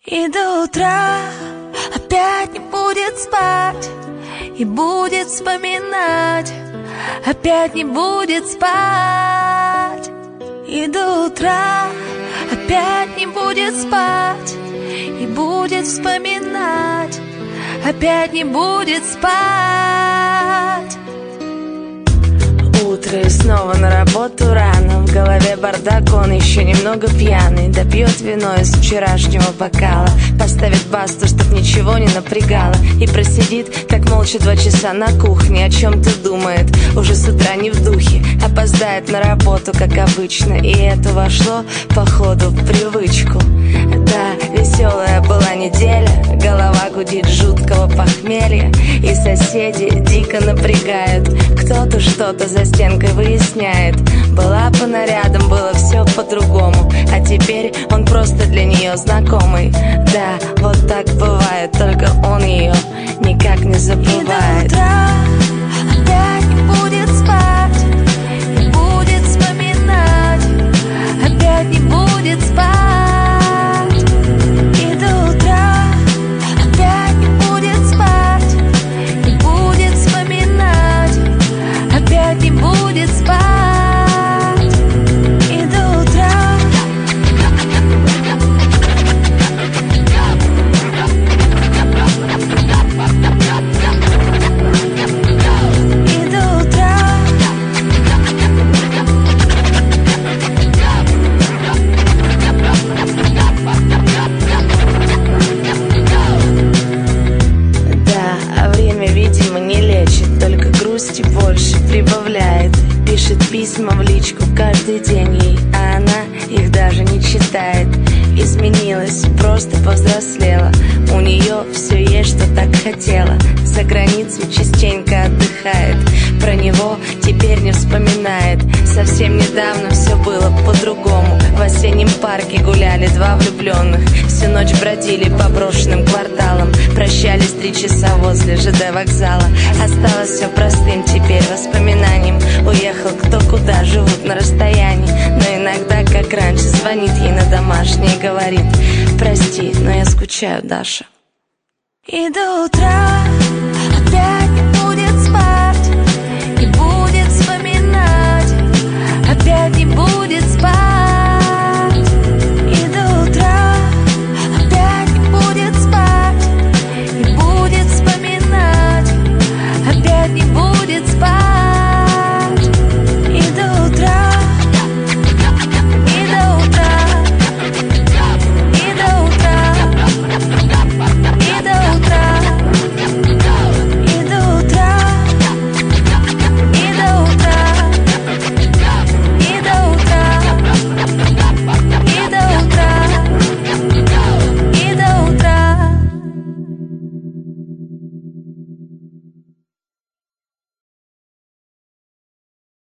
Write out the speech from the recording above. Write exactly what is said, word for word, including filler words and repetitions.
И до утра опять не будет спать, и будет вспоминать, опять не будет спать. И до утра опять не будет спать, и будет вспоминать, опять не будет спать. Утро и снова на работу рано. В голове бардак, он еще немного пьяный. Допьет вино из вчерашнего бокала, поставит басту, чтоб ничего не напрягало, и просидит так молча два часа на кухне. О чем-то думает, уже с утра не в духе. Опоздает на работу, как обычно, и это вошло, походу, в привычку. Да, веселая была неделя, голова гудит жуткого похмелья, и соседи дико напрягают. Кто-то что-то за стенкой выясняет. Была по нарядам, было все по-другому, а теперь он просто для нее знакомый. Да, вот так бывает, только он ее никак не забывает. И до утра опять не будет спать, и будет вспоминать, опять не будет спать. И до утра опять не будет спать, и будет вспоминать, опять не будет спать. Больше прибавляет, пишет письма в личку каждый день ей, а она их даже не читает. Изменилась, просто повзрослела, у нее все есть, что так хотела. За границей частенько отдыхает, про него теперь не вспоминает. Совсем недавно все было по-другому. В осеннем парке гуляли два влюбленных, всю ночь бродили по брошенным кварталам, прощались три часа возле ЖД вокзала. Осталось все простым теперь воспоминанием. Уехал кто куда, живут на расстоянии, но иногда, как раньше, звонит ей на домашний и говорит: прости, но я скучаю, Даша. И до утра